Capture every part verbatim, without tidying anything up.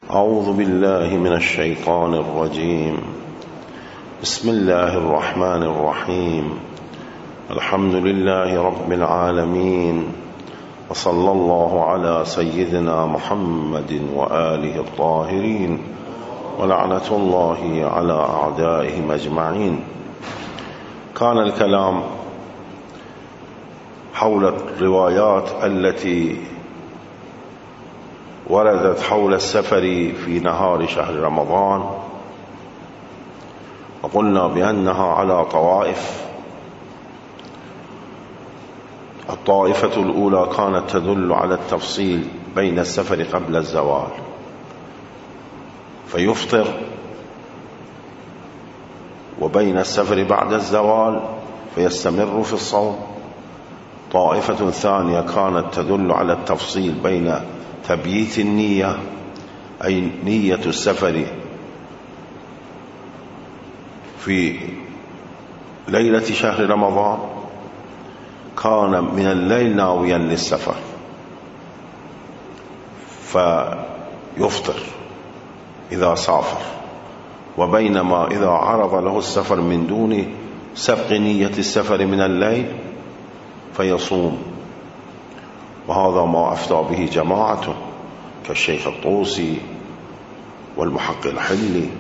أعوذ بالله من الشيطان الرجيم. بسم الله الرحمن الرحيم. الحمد لله رب العالمين، وصلى الله على سيدنا محمد وآله الطاهرين، ولعنة الله على أعدائهم أجمعين. كان الكلام حول الروايات التي وردت حول السفر في نهار شهر رمضان، وقلنا بأنها على طوائف. الطائفة الأولى كانت تدل على التفصيل بين السفر قبل الزوال فيفطر، وبين السفر بعد الزوال فيستمر في الصوم. طائفة ثانية كانت تدل على التفصيل بين تبييت النية، أي نية السفر في ليلة شهر رمضان، كان من الليل ناويا للسفر فيفطر إذا سافر، وبينما إذا عرض له السفر من دون سبق نية السفر من الليل فيصوم. وهذا ما أفتى به جماعة كالشيخ الطوسي والمحقق الحلي.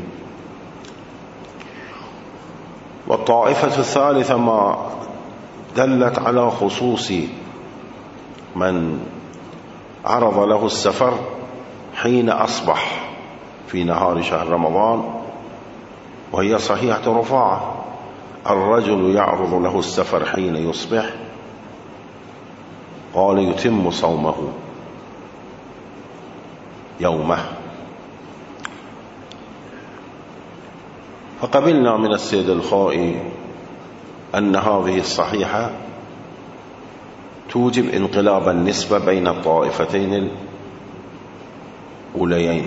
والطائفة الثالثة ما دلت على خصوص من عرض له السفر حين أصبح في نهار شهر رمضان، وهي صحيحة رفاعة. الرجل يعرض له السفر حين يصبح، قال يتم صومه يومه. فقبلنا من السيد الخائي أن هذه الصحيحة توجب انقلاب النسبة بين الطائفتين الأوليين،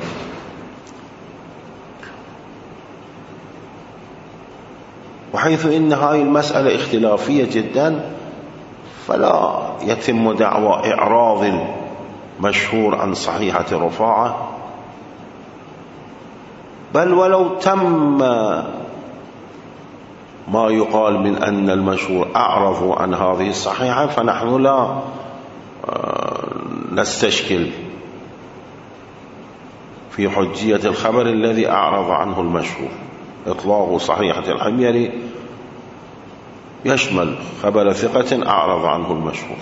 وحيث إن هذه المسألة اختلافية جدا، فلا يتم دعوى إعراض المشهور عن صحيحة رفاعة، بل ولو تم ما يقال من أن المشهور أعرضوا عن هذه الصحيحة، فنحن لا نستشكل في حجية الخبر الذي أعرض عنه المشهور. إطلاق صحيحة الحميري يشمل خبر ثقة أعرض عنه المشهور.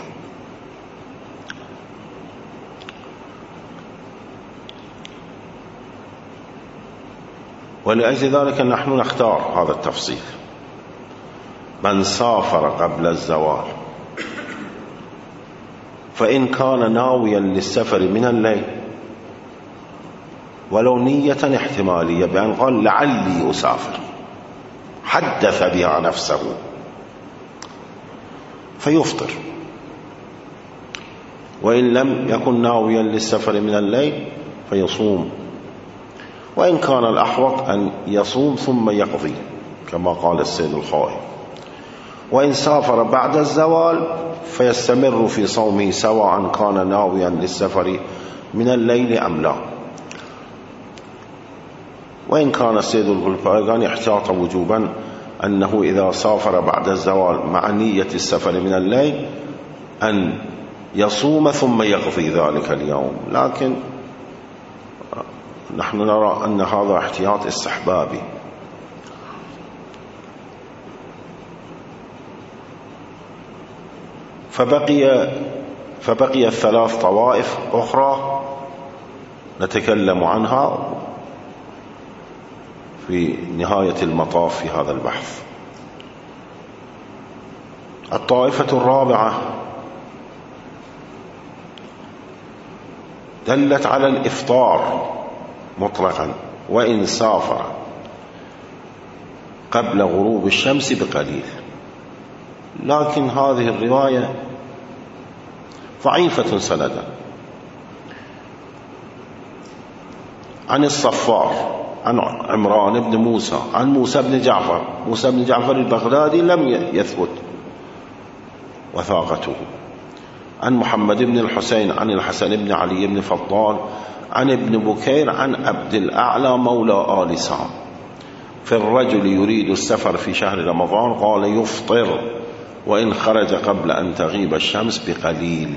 ولأجل ذلك نحن نختار هذا التفصيل: من سافر قبل الزوال فإن كان ناويا للسفر من الليل ولو نية احتمالية، بأن قال لعلي أسافر، حدث بها نفسه، فيفطر. وإن لم يكن ناويا للسفر من الليل فيصوم. وإن كان الأحوط أن يصوم ثم يقضي كما قال السيد الخائي. وإن سافر بعد الزوال فيستمر في صومه سواء كان ناويا للسفر من الليل أم لا. وإن كان السيد الغلفاقاني احتاط وجوبا أنه إذا سافر بعد الزوال مع نية السفر من الليل أن يصوم ثم يقضي ذلك اليوم، لكن نحن نرى أن هذا احتياط استحبابي. فبقي فبقي الثلاث طوائف أخرى نتكلم عنها في نهاية المطاف في هذا البحث. الطائفة الرابعة دلت على الإفطار مطلقا وإن سافر قبل غروب الشمس بقليل، لكن هذه الرواية ضعيفة سندا. عن الصفار عن عمران بن موسى عن موسى بن جعفر. موسى بن جعفر البغدادي لم يثبت وثاقته. عن محمد بن الحسين عن الحسن بن علي بن فضال عن ابن بكير عن عبد الأعلى مولى آل سام في الرجل يريد السفر في شهر رمضان قال يفطر وإن خرج قبل أن تغيب الشمس بقليل.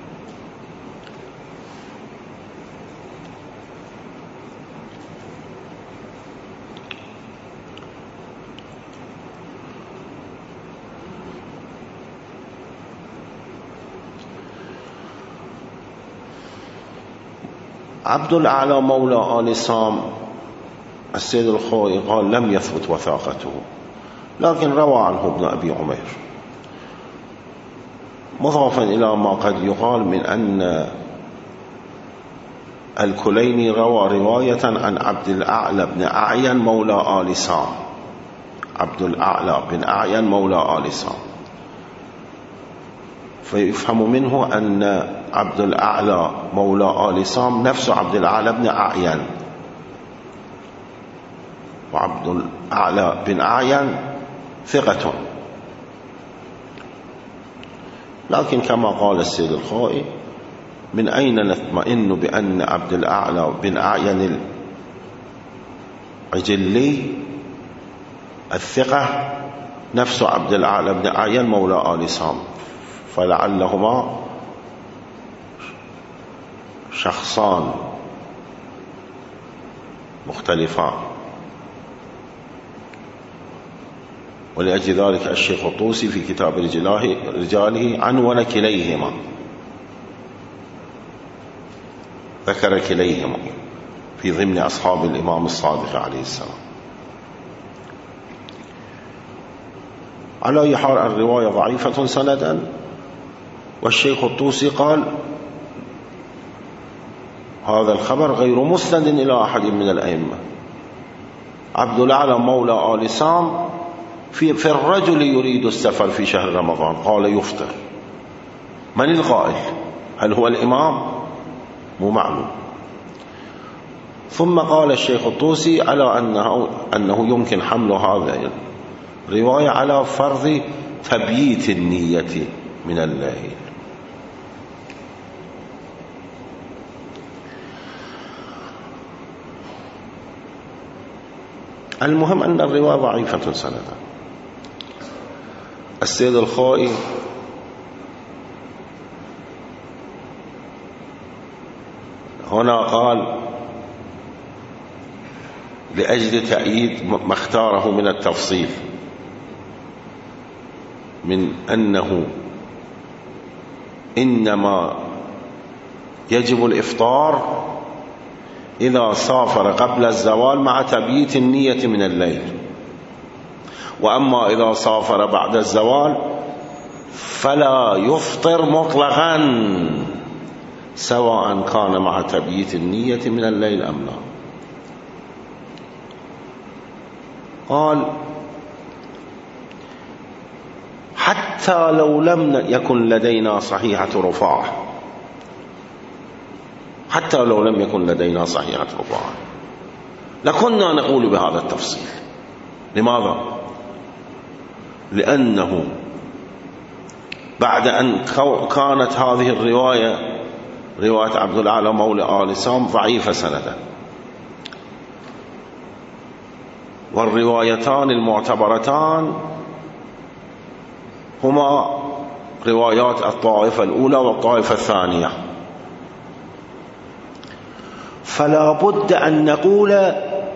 عبد الأعلى مولى آل سام السيد الخوئي قال لم يثبت وثاقته، لكن روى عنه ابن أبي عمير مضافا إلى ما قد يقال من أن الكليني روى رواية عن عبد الأعلى بن أعين مولى آل سام. عبد الأعلى بن أعين مولى آل سام، فيفهم منه أن عبد الأعلى مولى آل سام نفس عبد الأعلى بن أعين، وعبد الأعلى بن أعين ثقة، لكن كما قال السيد الخوئي من أين نطمئن بأن عبد الأعلى بن أعين العجلي الثقة نفس عبد الأعلى بن أعين مولى آل سام، فلعلهما شخصان مختلفان. ولأجل ذلك الشيخ الطوسي في كتاب رجاله عنون كليهما، ذكر كليهما في ضمن أصحاب الإمام الصادق عليه السلام. على أي حال الرواية ضعيفة سندا، والشيخ الطوسي قال هذا الخبر غير مسند إلى أحد من الأئمة. عبد الأعلى مولى آل سام في, في الرجل يريد السفر في شهر رمضان قال يفطر. من القائل؟ هل هو الإمام؟ مو معلوم. ثم قال الشيخ الطوسي على أنه, أنه يمكن حمل هذا الرواية على فرض تبييت النية من الليل. المهم أن الرواية ضعيفة سندا. السيد الخوئي هنا قال لأجل تأييد ما اختاره من التفصيل من أنه إنما يجب الإفطار إذا سافر قبل الزوال مع تبييت النية من الليل، وأما إذا سافر بعد الزوال فلا يفطر مطلقا سواء كان مع تبييت النية من الليل أم لا. قال حتى لو لم يكن لدينا صحيحة رفاعة، حتى لو لم يكن لدينا صحيحة رفاعة لكنا نقول بهذا التفصيل. لماذا؟ لأنه بعد أن كانت هذه الرواية رواية عبد الأعلى مولى آل سام ضعيفة سندا، والروايتان المعتبرتان هما روايات الطائفة الأولى والطائفة الثانية، فلا بد أن نقول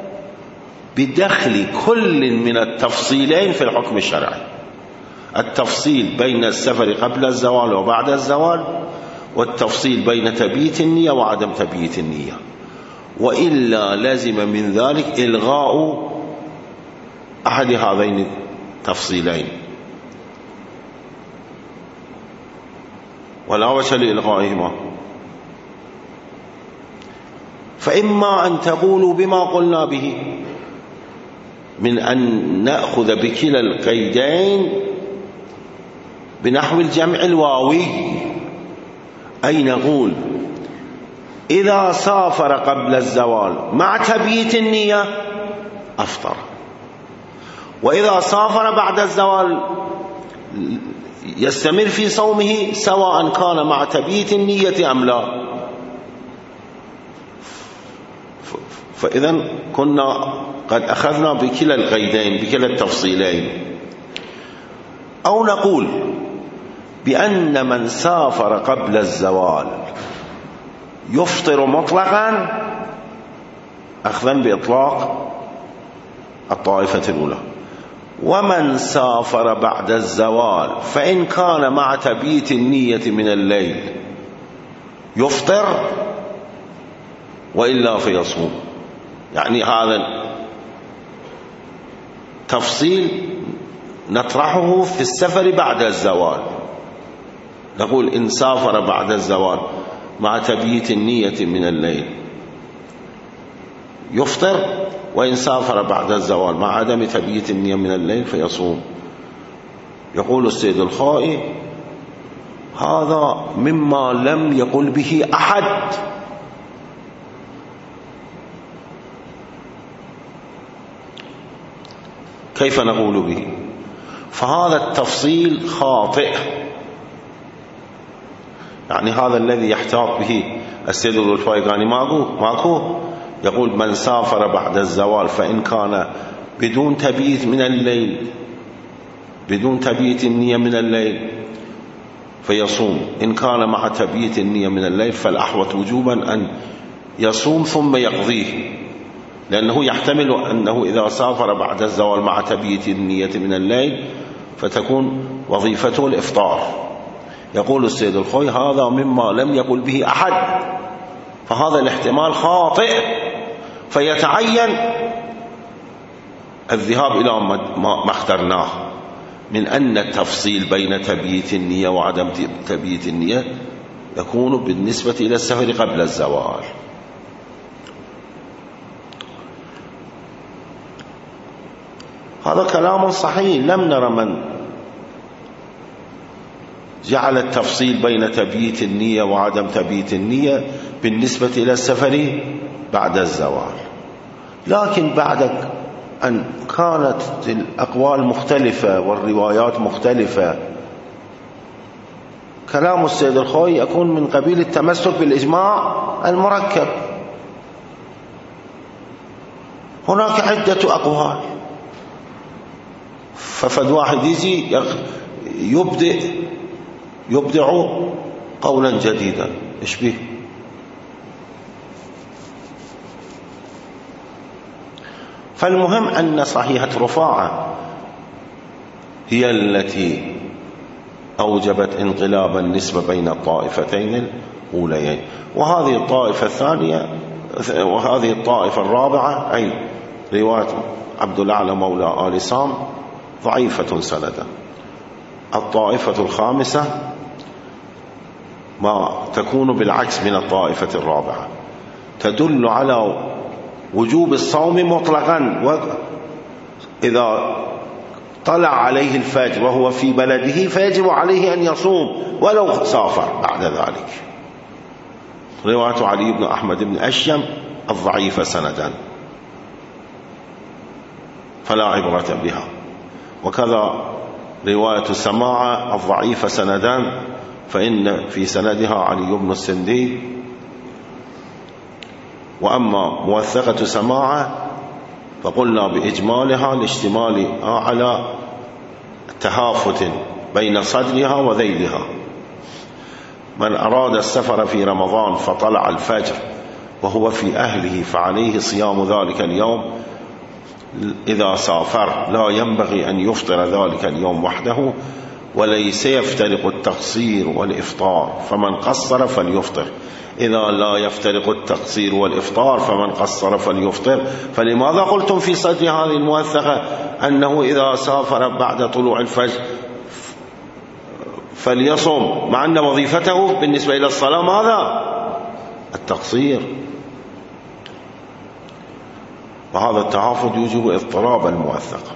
بدخل كل من التفصيلين في الحكم الشرعي، التفصيل بين السفر قبل الزوال وبعد الزوال، والتفصيل بين تبييت النية وعدم تبييت النية، وإلا لازم من ذلك إلغاء أحد هذين التفصيلين، ولا وجه لإلغائهما. فإما أن تقولوا بما قلنا به من أن نأخذ بكلا القيدين بنحو الجمع الواوي، أي نقول إذا سافر قبل الزوال مع تبييت النية أفطر، وإذا سافر بعد الزوال يستمر في صومه سواء كان مع تبييت النية أم لا. فإذا كنا قد أخذنا بكلا القيدين بكلا التفصيلين. أو نقول بأن من سافر قبل الزوال يفطر مطلقا أخذا بإطلاق الطائفة الأولى، ومن سافر بعد الزوال فإن كان مع تبييت النية من الليل يفطر وإلا فيصوم. يعني هذا تفصيل نطرحه في السفر بعد الزوال. نقول إن سافر بعد الزوال مع تبييت النية من الليل يفطر، وإن سافر بعد الزوال مع عدم تبييت النية من الليل فيصوم. يقول السيد الخائي هذا مما لم يقل به أحد. كيف نقول به؟ فهذا التفصيل خاطئ. يعني هذا الذي يحتاط به السيد الفائقاني ماكو ماكو يقول من سافر بعد الزوال فإن كان بدون تبييت من الليل بدون تبييت النية من الليل فيصوم، إن كان مع تبييت النية من الليل فالأحوط وجوبا أن يصوم ثم يقضيه، لأنه يحتمل أنه إذا سافر بعد الزوال مع تبييت النية من الليل فتكون وظيفته الإفطار. يقول السيد الخوي هذا مما لم يقل به أحد، فهذا الاحتمال خاطئ، فيتعين الذهاب إلى ما اخترناه من أن التفصيل بين تبييت النية وعدم تبييت النية يكون بالنسبة إلى السفر قبل الزوال. هذا كلام صحيح. لم نرى من جعل التفصيل بين تبييت النية وعدم تبييت النية بالنسبة إلى السفر بعد الزوال. لكن بعد أن كانت الأقوال مختلفة والروايات مختلفة كلام السيد الخوي يكون من قبيل التمسك بالإجماع المركب. هناك عدة أقوال، ففد واحد يجي يبدأ يبدع قولا جديدا. إيش به؟ فالمهم أن صحيحة رفاعة هي التي أوجبت انقلاب النسبة بين الطائفتين الأوليين، وهذه الطائفة الثانية وهذه الطائفة الرابعة أي رواية عبد الأعلى مولى آل سام ضعيفة سندا. الطائفة الخامسة ما تكون بالعكس من الطائفة الرابعة، تدل على وجوب الصوم مطلقا، وإذا طلع عليه الفجر وهو في بلده فيجب عليه أن يصوم ولو سافر بعد ذلك. رواية علي بن أحمد بن أشيم الضعيفة سندا فلا عبرة بها، وكذا رواية سماعة الضعيفة سندا فإن في سندها علي بن السندي. وأما موثقة سماعة فقلنا بإجمالها لاشتمالها على تهافت بين صدرها وذيلها. من أراد السفر في رمضان فطلع الفجر وهو في أهله فعليه صيام ذلك اليوم. إذا سافر لا ينبغي أن يفطر ذلك اليوم وحده، وليس يفترق التقصير والإفطار، فمن قصر فليفطر. إذا لا يفترق التقصير والإفطار فمن قصر فليفطر. فلماذا قلتم في صدر هذه الموثقة أنه إذا سافر بعد طلوع الفجر فليصوم، مع أن وظيفته بالنسبة إلى الصلاة ماذا؟ التقصير. وهذا التعافض يوجب اضطراب الموثقة.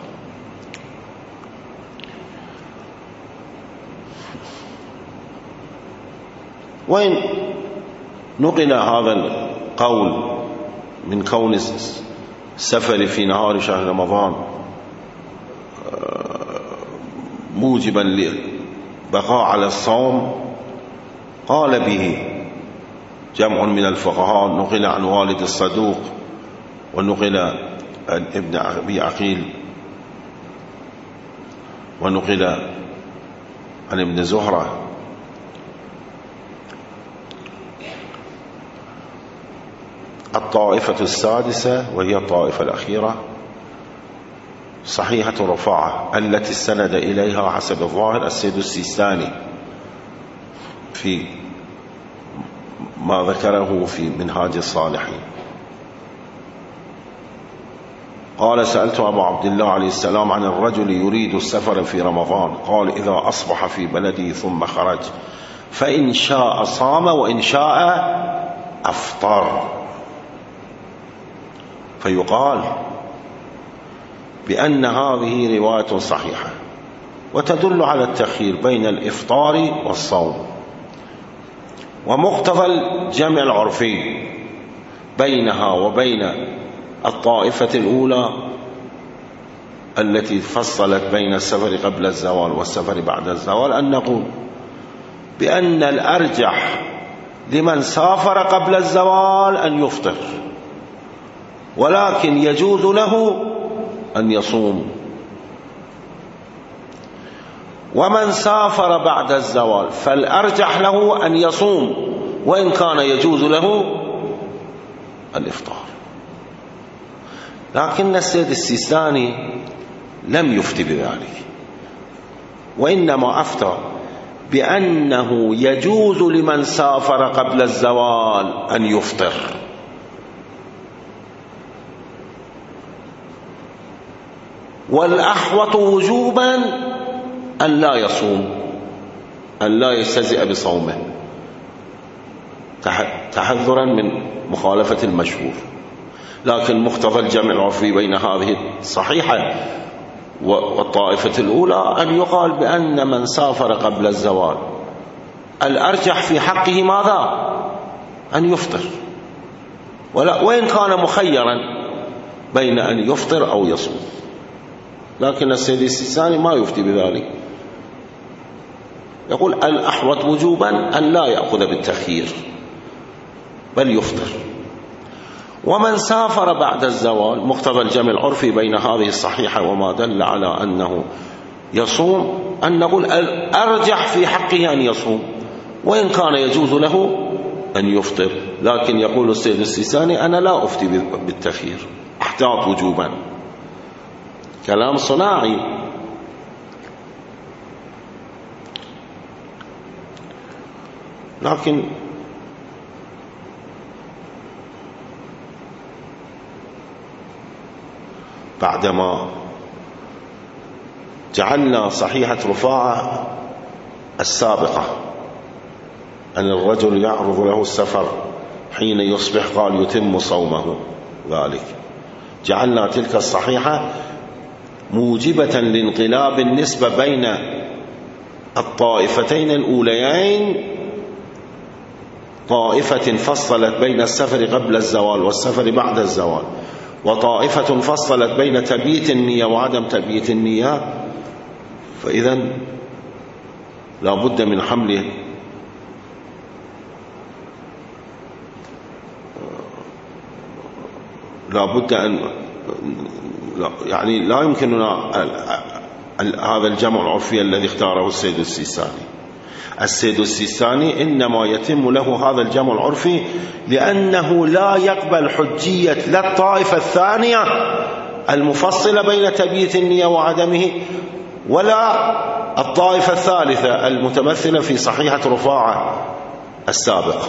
وإن نقل هذا القول من كون السفر في نهار شهر رمضان موجبا للبقاء على الصوم، قال به جمع من الفقهاء. نقل عن والد الصدوق ونقل عن ابن أبي عقيل ونقل عن ابن زهرة الطائفة السادسة وهي الطائفة الأخيرة صحيحة رفاعة التي استند إليها حسب الظاهر السيد السيستاني في ما ذكره في منهاج الصالحين. قال: سألت أبا عبد الله عليه السلام عن الرجل يريد السفر في رمضان، قال: إذا أصبح في بلده ثم خرج فإن شاء صام وإن شاء أفطر. فيقال بأن هذه رواية صحيحة وتدل على التخيير بين الإفطار والصوم، ومقتضى الجمع العرفي بينها وبين الطائفة الأولى التي فصلت بين السفر قبل الزوال والسفر بعد الزوال أن نقول بأن الأرجح لمن سافر قبل الزوال أن يفطر، ولكن يجوز له أن يصوم. ومن سافر بعد الزوال فالأرجح له أن يصوم، وإن كان يجوز له الإفطار. لكن السيد السيستاني لم يفتي بذلك، وإنما أفتى بأنه يجوز لمن سافر قبل الزوال أن يفطر، والأحوط وجوبا أن لا يصوم، أن لا يستهزئ بصومه تحذرا من مخالفة المشهور. لكن مقتضى الجمع العرفي بين هذه الصحيحة والطائفة الأولى أن يقال بأن من سافر قبل الزوال الأرجح في حقه ماذا؟ أن يفطر، وإن كان مخيرا بين أن يفطر أو يصوم. لكن السيد السيستاني ما يفتي بذلك، يقول الأحوط وجوبا أن لا يأخذ بالتخيير بل يفطر. ومن سافر بعد الزوال مقتضى الجمع العرفي بين هذه الصحيحة وما دل على أنه يصوم أن نقول الأرجح في حقه أن يصوم، وإن كان يجوز له أن يفطر. لكن يقول السيد السيستاني أنا لا أفتي بالتخيير، احتاط وجوبا. كلام صناعي. لكن بعدما جعلنا صحيحة رفاعة السابقة أن الرجل يعرض له السفر حين يصبح قال يتم صومه ذلك، جعلنا تلك الصحيحة موجبة لانقلاب النسبة بين الطائفتين الأوليين، طائفة فصلت بين السفر قبل الزوال والسفر بعد الزوال، وطائفة فصلت بين تبييت النية وعدم تبييت النية. فإذا لا بد من حمله لا بد أن يعني لا يمكننا هذا الجمع العرفي الذي اختاره السيد السيستاني. السيد السيستاني إنما يتم له هذا الجمع العرفي لأنه لا يقبل حجية لا الطائفة الثانية المفصلة بين تبييت النية وعدمه، ولا الطائفة الثالثة المتمثلة في صحيحة رفاعة السابقة.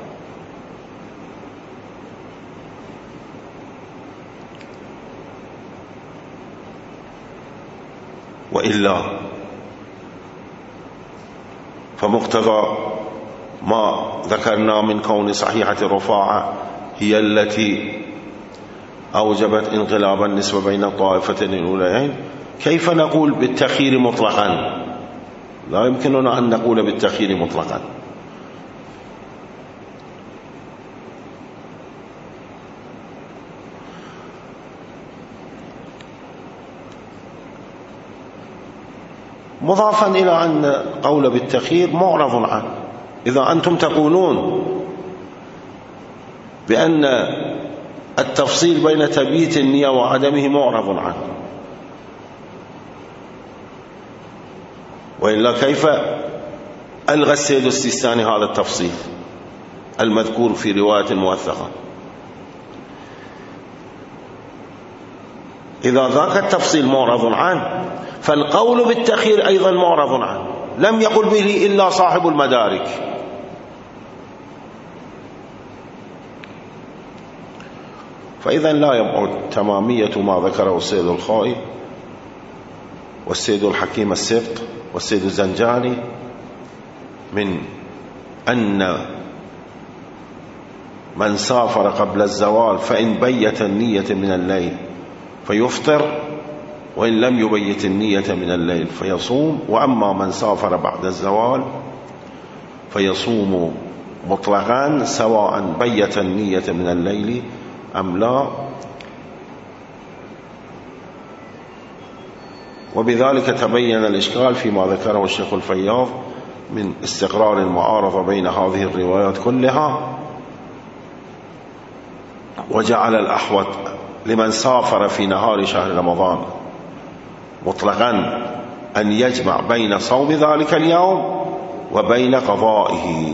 وإلا فمقتضى ما ذكرنا من كون صحيحة الرفاعة هي التي أوجبت انقلاب النسبة بين الطائفتين الأوليين، كيف نقول بالتخيير مطلقا؟ لا يمكننا أن نقول بالتخيير مطلقا. مضافا إلى أن قول بالتخيير معرض عنه. إذا أنتم تقولون بأن التفصيل بين تبييت النية وعدمه معرض عنه، وإلا كيف ألغى السيد السيستاني هذا التفصيل المذكور في رواية موثقة؟ إذا ذاك التفصيل معرض عنه فالقول بالتأخير أيضا معرض عنه، لم يقل به إلا صاحب المدارك. فإذا لا يبعد تمامية ما ذكره السيد الخائي والسيد الحكيم السبط والسيد الزنجاني من أن من سافر قبل الزوال فإن بيت النية من الليل فيفطر، وإن لم يبيت النية من الليل فيصوم، وأما من سافر بعد الزوال فيصوم مطلقا سواء بيت النية من الليل أم لا. وبذلك تبين الإشكال فيما ذكره الشيخ الفياض من استقرار المعارضة بين هذه الروايات كلها، وجعل الأحوط لمن سافر في نهار شهر رمضان مطلقا أن يجمع بين صوم ذلك اليوم وبين قضائه.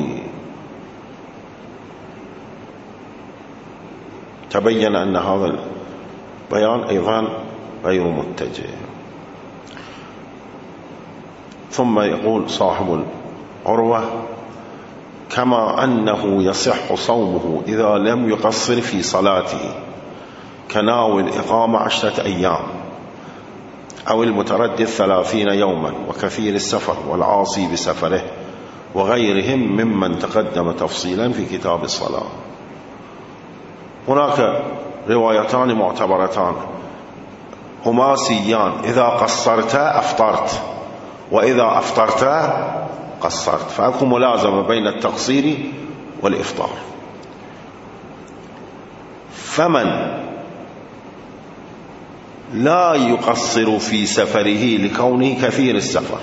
تبين أن هذا البيان أيضا غير متجه. ثم يقول صاحب العروة: كما أنه يصح صومه إذا لم يقصر في صلاته كناوي الإقامة عشرة أيام أو المتردد ثلاثين يوما وكثير السفر والعاصي بسفره وغيرهم ممن تقدم تفصيلا في كتاب الصلاة. هناك روايتان معتبرتان خماسيان: إذا قصرت أفطرت، وإذا أفطرت قصرت، فأكو ملازمة بين التقصير والإفطار. فمن لا يقصر في سفره لكونه كثير السفر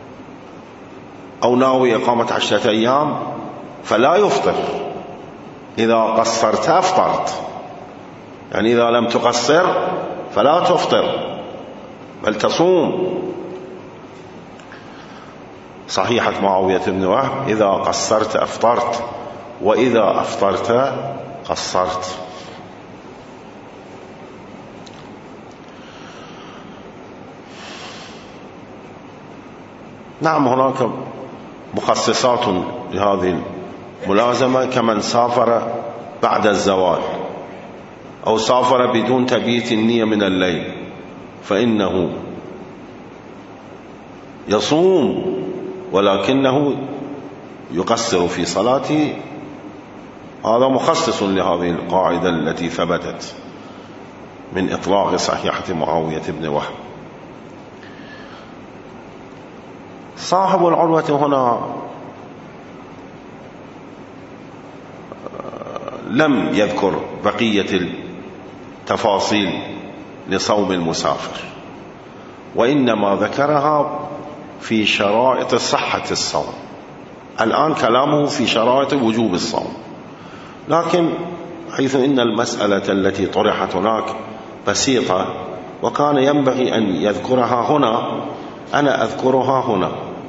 أو ناوي إقامة عشرة أيام فلا يفطر، إذا قصرت أفطرت، يعني إذا لم تقصر فلا تفطر بل تصوم. صحيحة معاوية بن وهب: إذا قصرت أفطرت، وإذا أفطرت قصرت. نعم، هناك مخصصات لهذه الملازمة كمن سافر بعد الزوال أو سافر بدون تبييت النية من الليل فإنه يصوم ولكنه يقصر في صلاته. هذا مخصص لهذه القاعدة التي ثبتت من إطلاق صحيحة معاوية بن وهب. صاحب العروة هنا لم يذكر بقية التفاصيل لصوم المسافر، وإنما ذكرها في شرائط صحة الصوم. الآن كلامه في شرائط وجوب الصوم، لكن حيث إن المسألة التي طرحت هناك بسيطة وكان ينبغي أن يذكرها هنا، أنا أذكرها هنا.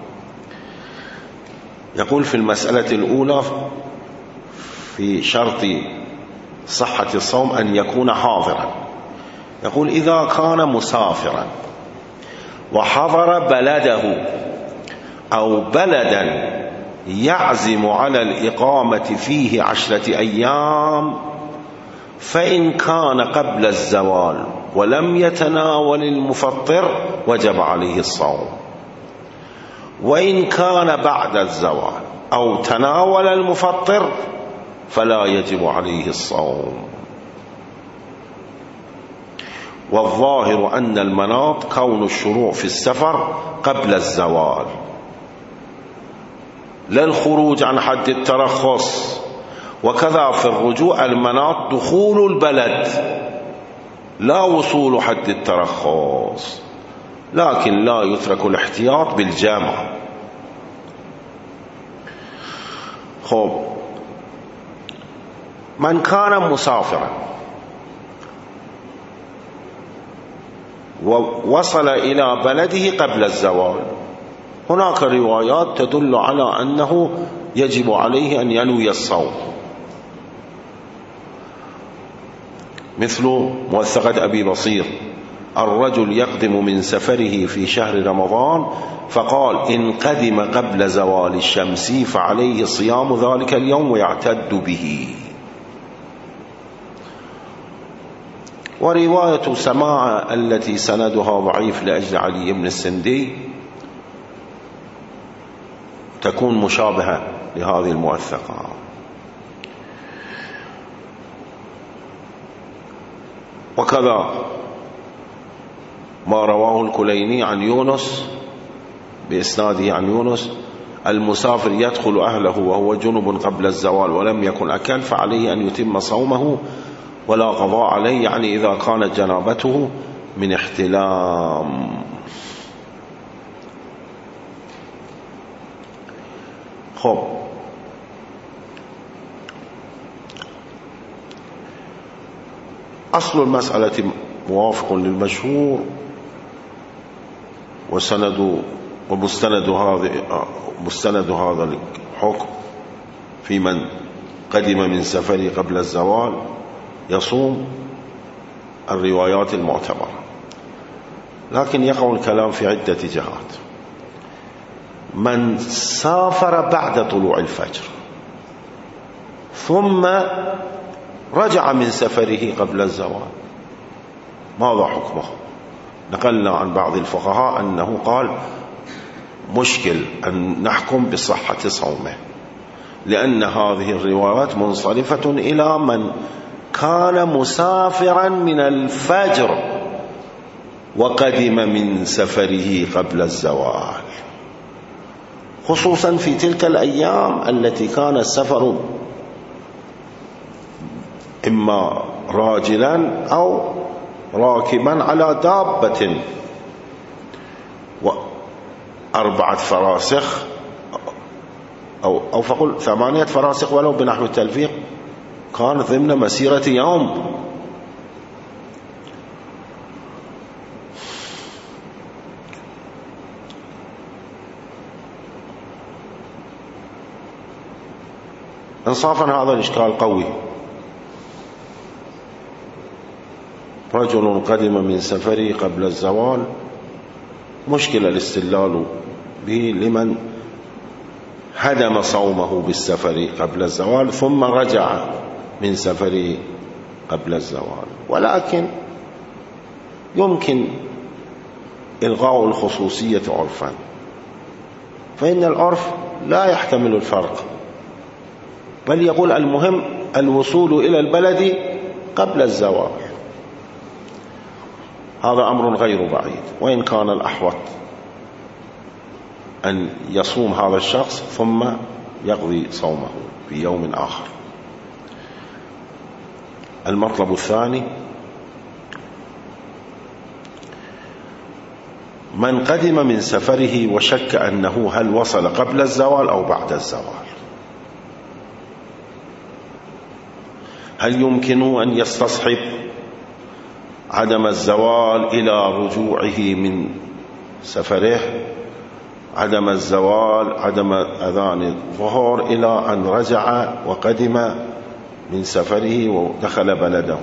يقول في المسألة الأولى في شرط صحة الصوم أن يكون حاضرا. يقول: إذا كان مسافرا وحضر بلده أو بلدا يعزم على الإقامة فيه عشرة أيام، فإن كان قبل الزوال ولم يتناول المفطر وجب عليه الصوم، وإن كان بعد الزوال أو تناول المفطر فلا يجب عليه الصوم. والظاهر أن المناط كون الشروع في السفر قبل الزوال، لا الخروج عن حد الترخص. وكذا في الرجوع المناط دخول البلد لا وصول حد الترخص، لكن لا يترك الاحتياط بالجامع. خب، من كان مسافرا ووصل إلى بلده قبل الزوال. هناك روايات تدل على أنه يجب عليه أن ينوي الصوم، مثل موثقة أبي بصير: الرجل يقدم من سفره في شهر رمضان فقال إن قدم قبل زوال الشمس فعليه صيام ذلك اليوم ويعتد به. ورواية سماعة التي سندها ضعيف لأجل علي بن السندي تكون مشابهة لهذه الموثقة. وكذا ما رواه الكليني عن يونس بإسناده عن يونس: المسافر يدخل أهله وهو جنب قبل الزوال ولم يكن أكل فعليه أن يتم صومه ولا قضاء عليه، يعني إذا كانت جنابته من احتلام. خب، أصل المسألة موافق للمشهور، وسند ومستند هذا مستند هذا الحكم في من قدم من سفره قبل الزوال يصوم الروايات المعتبرة. لكن يقع الكلام في عدة جهات. من سافر بعد طلوع الفجر ثم رجع من سفره قبل الزوال، ماذا حكمه؟ نقلنا عن بعض الفقهاء أنه قال مشكل أن نحكم بصحة صومه، لأن هذه الروايات منصرفة إلى من كان مسافرا من الفجر وقدم من سفره قبل الزوال، خصوصا في تلك الأيام التي كان السفر إما راجلا أو راكبا على دابة وأربعة فراسخ أو, أو فقل ثمانية فراسخ ولو بنحو التلفيق، كان ضمن مسيرة يوم. انصافا هذا الإشكال قوي. رجل قدم من سفره قبل الزوال، مشكلة الاستدلال به لمن هدم صومه بالسفر قبل الزوال ثم رجع من سفره قبل الزوال. ولكن يمكن إلغاء الخصوصية عرفا، فإن العرف لا يحتمل الفرق، بل يقول المهم الوصول إلى البلد قبل الزوال. هذا أمر غير بعيد، وإن كان الأحوط أن يصوم هذا الشخص ثم يقضي صومه في يوم آخر. المطلب الثاني: من قدم من سفره وشك أنه هل وصل قبل الزوال أو بعد الزوال، هل يمكن أن يستصحب عدم الزوال إلى رجوعه من سفره، عدم الزوال عدم أذان الظهر إلى أن رجع وقدم من سفره ودخل بلده؟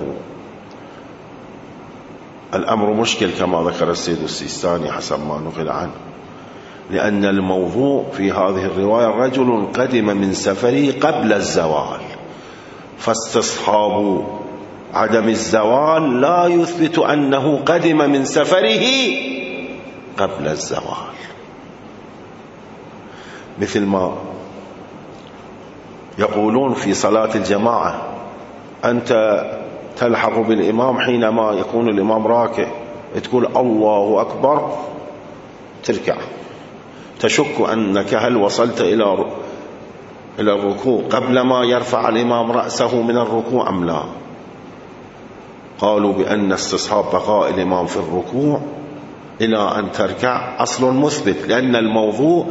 الأمر مشكل كما ذكر السيد السيستاني حسب ما نقل عنه، لأن الموضوع في هذه الرواية رجل قدم من سفره قبل الزوال، فاستصحاب عدم الزوال لا يثبت أنه قدم من سفره قبل الزوال، مثل ما يقولون في صلاة الجماعة أنت تلحق بالإمام حينما يكون الإمام راكع، تقول الله أكبر تركع، تشك أنك هل وصلت إلى إلى الركوع قبل ما يرفع الإمام رأسه من الركوع أم لا. قالوا بأن استصحاب بقاء الإمام في الركوع إلى أن تركع أصل مثبت، لأن الموضوع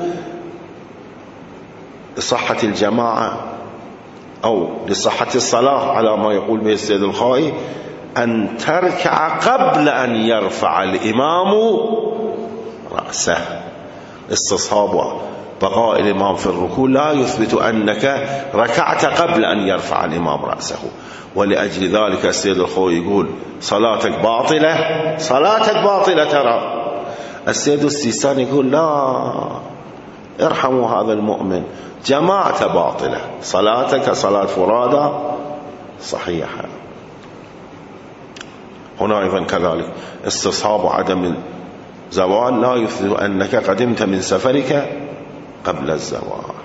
لصحة الجماعة أو لصحة الصلاة على ما يقول به السيد الخائي أن تركع قبل أن يرفع الإمام رأسه. استصحاب بقاء الإمام في الركوع لا يثبت أنك ركعت قبل أن يرفع الإمام رأسه، ولأجل ذلك السيد الخوي يقول صلاتك باطلة، صلاتك باطلة ترى. السيد السيستاني يقول لا، ارحموا هذا المؤمن، جماعة باطلة، صلاتك صلاة فرادى صحيحة. هنا أيضا كذلك استصحاب عدم الزوال لا يثبت أنك قدمت من سفرك قبل الزوال.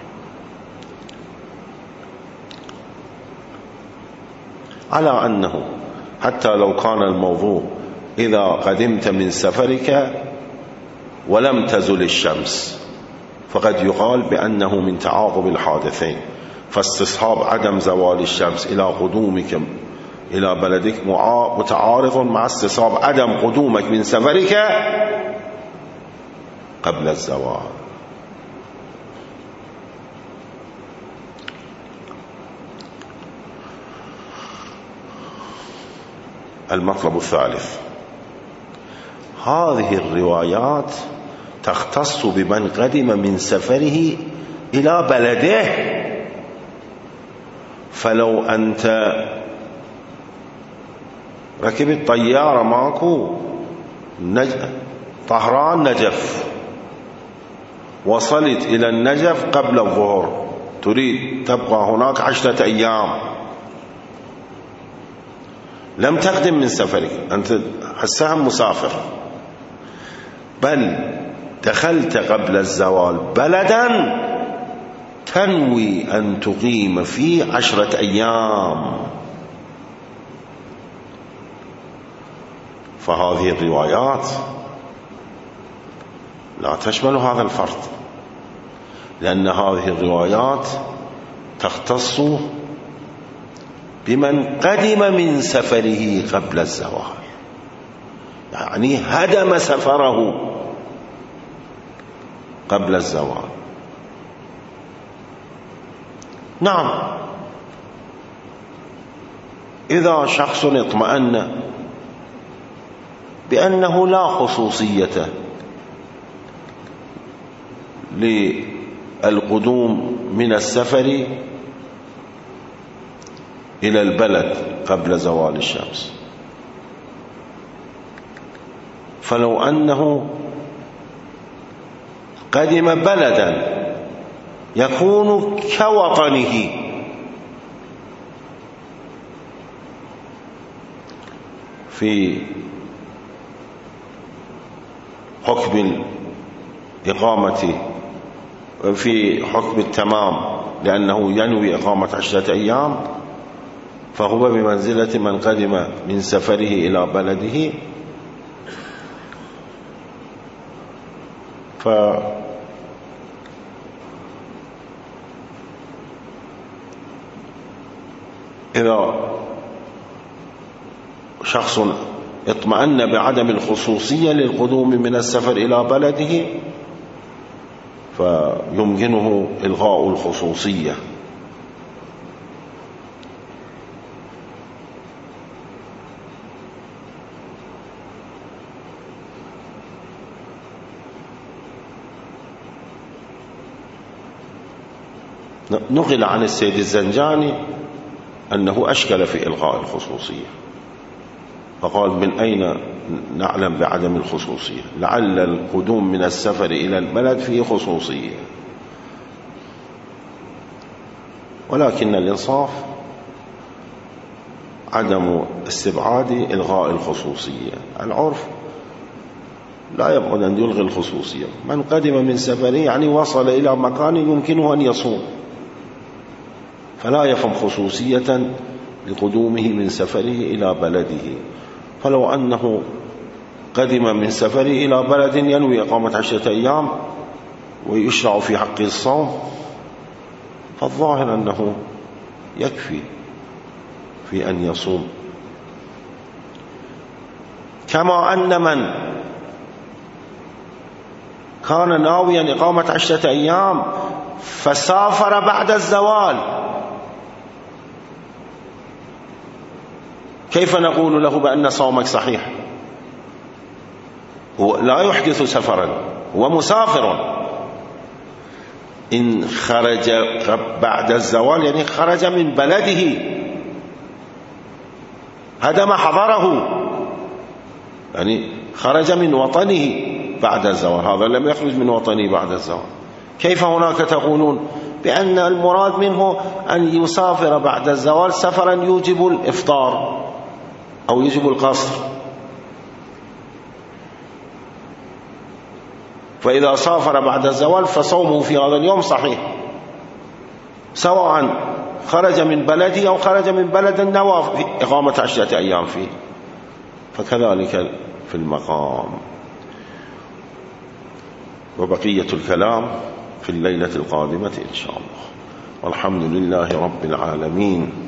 على أنه حتى لو كان الموضوع إذا قدمت من سفرك ولم تزل الشمس فقد يقال بأنه من تعاقب الحادثين، فاستصحاب عدم زوال الشمس إلى قدومك إلى بلدك متعارض مع استصحاب عدم قدومك من سفرك قبل الزوال. المطلب الثالث، هذه الروايات تختص بمن قدم من سفره إلى بلده. فلو أنت ركبت طيارة ماكو نج... طهران نجف، وصلت إلى النجف قبل الظهر، تريد تبقى هناك عشرة أيام، لم تقدم من سفرك، أنت حسها مسافر، بل دخلت قبل الزوال بلدا تنوي أن تقيم فيه عشرة أيام، فهذه الروايات لا تشمل هذا الفرد، لأن هذه الروايات تختص بمن قدم من سفره قبل الزوال، يعني هدم سفره قبل الزوال. نعم، إذا شخص اطمأن بأنه لا خصوصية للقدوم من السفر إلى البلد قبل زوال الشمس، فلو أنه قدم بلدا يكون كوطنه في حكم الإقامة، في حكم التمام، لأنه ينوي إقامة عشرة أيام، فهو بمنزلة من قدم من سفره إلى بلده. ف إذا شخص اطمأن بعدم الخصوصية للقدوم من السفر إلى بلده فيمكنه إلغاء الخصوصية. نقل عن السيد الزنجاني أنه أشكل في إلغاء الخصوصية، فقال من أين نعلم بعدم الخصوصية؟ لعل القدوم من السفر إلى البلد فيه خصوصية، ولكن الإنصاف عدم استبعاد إلغاء الخصوصية. العرف لا يبعد أن يلغي الخصوصية. من قدم من سفره يعني وصل إلى مكان يمكنه أن يصوم، فلا يفهم خصوصية لقدومه من سفره إلى بلده. فلو أنه قدم من سفره إلى بلد ينوي إقامة عشرة أيام ويشرع في حق الصوم، فالظاهر أنه يكفي في أن يصوم. كما أن من كان ناويا إقامة عشرة أيام فسافر بعد الزوال كيف نقول له بأن صومك صحيح؟ هو لا يحدث سفرا، هو مسافر. إن خرج بعد الزوال يعني خرج من بلده، هذا ما حضره، يعني خرج من وطنه بعد الزوال، هذا لم يخرج من وطنه بعد الزوال. كيف هناك تقولون بأن المراد منه أن يسافر بعد الزوال سفرا يوجب الإفطار أو يوجب القصر؟ فإذا سافر بعد الزوال فصومه في هذا اليوم صحيح، سواء خرج من بلده أو خرج من بلد نوى في إقامة عشرة أيام فيه، فكذلك في المقام. وبقية الكلام في الليلة القادمة إن شاء الله، والحمد لله رب العالمين.